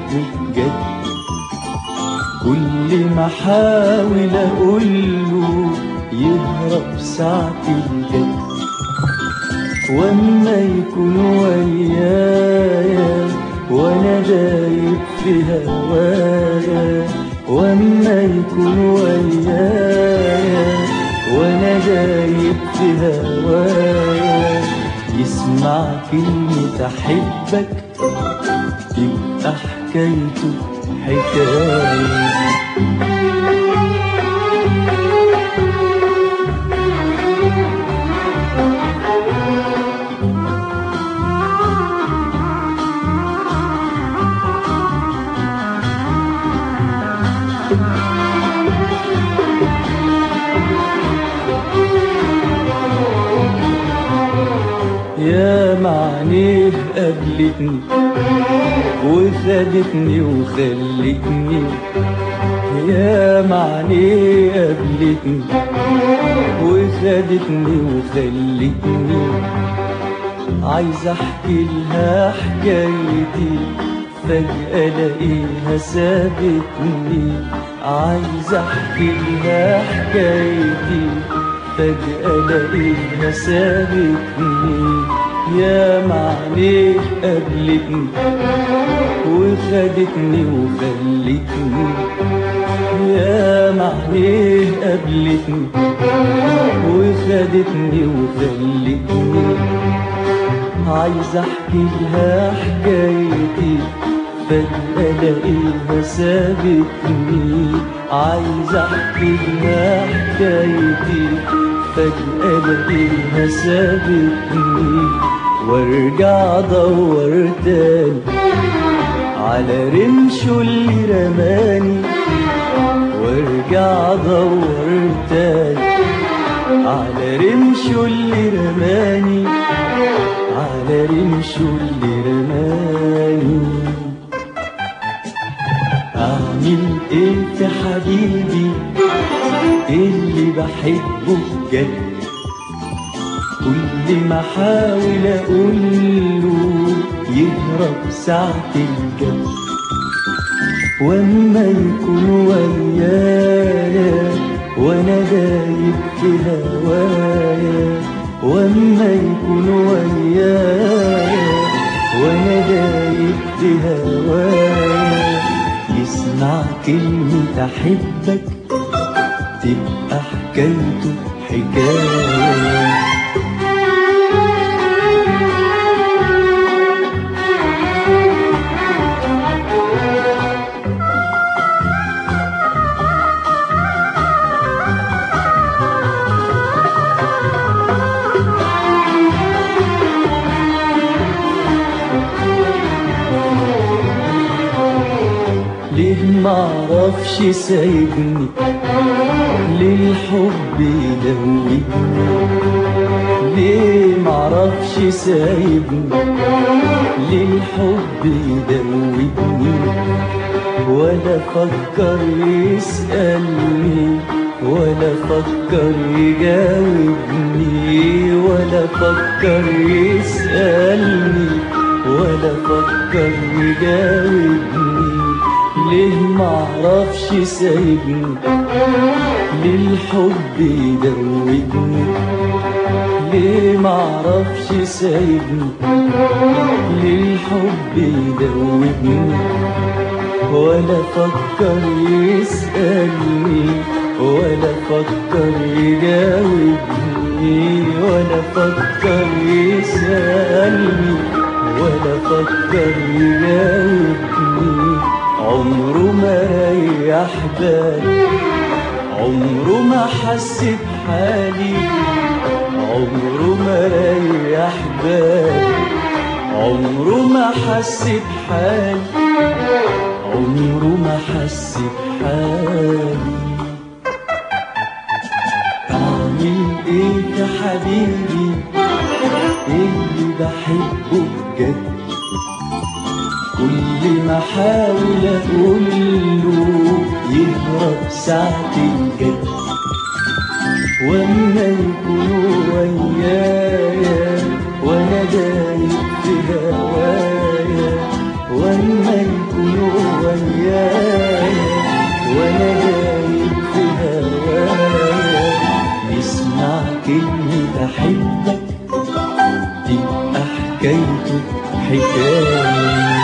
بحبه بجد. كل ما احاول اقوله يهرب ساعة الجد. واما يكون ويايا وانا دايب في هوايا، واما يكون ويايا وانا دايب في هوايا، يسمع كلمة احبك تبقى حكايته حكاية. يا معنيه قابلتني وخدتني وخلتني، يا معنيه قابلتني وخدتني وخلتني، عايز احكي لها حكايتي فجأة الاقيها سابتني، عايز احكي لها حكايتي فجأة الاقيها سابتني. يا معنيه قابلتني وخدتني وخلتني، يا معنيه قابلتني وخدتني وخلتني، عايز احكي لها حكايتي فجأة الاقيها سابتني، عايز احكي لها حكايتي فجأة الاقيها سابتني، وارجع ادور تاني على رمشه اللي رماني، وارجع ادور تاني على رمشه اللي رماني، على رمشه اللي رماني. اعمل ايه في حبيبي اللي بحبه بجد؟ كل ما احاول اقوله يهرب ساعة الجد. واما يكون ويايا وانا دايب في هوايا، واما يكون ويايا وانا دايب في هوايا، يسمع كلمة احبك تبقى حكايته حكاية. ليه معرفش سايبني للحب يدوبني، ليه معرفش سايبني للحب يدوبني، ولا فكر يسألني ولا فكر يجاوبني، ولا فكر يسألني ولا فكر يجاوبني. ليه معرفش سايبني للحب يدوبني، ليه معرفش سايبني للحب يدوبني، ولا فكر يسألني ولا فكر يجاوبني، ولا فكر يسألني ولا فكر يجاوبني. عمره ما ريح بالي، عمره ما حس بحالي، عمره ما ريح بالي، عمره ما حس بحالي، عمره ما حس بحالي. اعمل ايه يا حبيبي اللي بحبه بجد؟ كل ما احاول اقوله يهرب ساعة الجد. واما يكون ويايا وانا دايب في هوايا، واما يكون يوم ويايا وانا دايب في هوايا يسمع كلمة احبك تبقى حكايته حكاية.